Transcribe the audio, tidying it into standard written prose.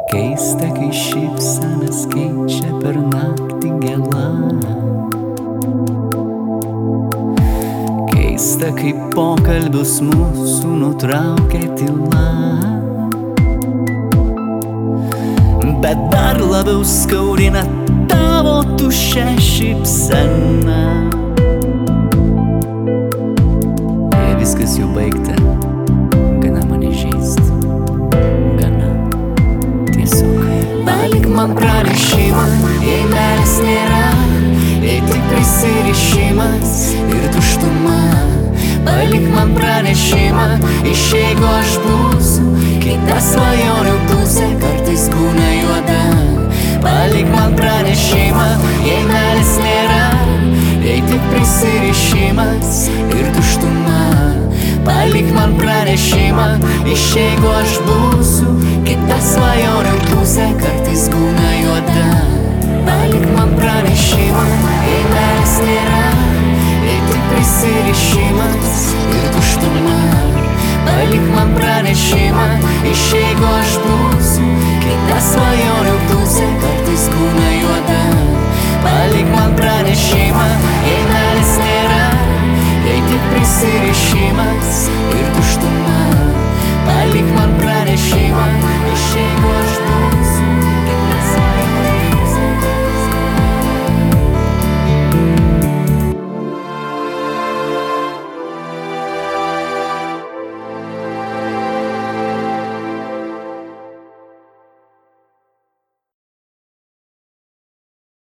Keista, kai šypsenas keičia per naktį gėla. Keista, kai pokalbius mūsų nutraukia tyla. Bet dar labiau skaudina tavo tuščia šypsena. Jei viskas jau baigta, gana mane žeist, gana tiesiog. Palik man pranešimą, jei meilės nėra, jei tik prisirišimas ir tuštuma. Palik man pranešimą, išeigu aš būsiu kita svajonių pusė, kartais būna juoda. Palik man pranešimą, jei meilės nėra, jei tik prisirišimas ir tuštuma. Palik man pranešimą, išeigu aš būsiu kita svajonių pusė, kartais būna juoda. Palik man pranešimą, jei meilės nėra, jei tik prisirišimas ir tuštuma. Palik man pranešimą, išeigu aš būsiu kita svajonių pusė, kartais būna juoda. Palik man pranešimą, jei meilės nėra, jei tik prisirišimas ir tuštuma. Palik man pranešimą,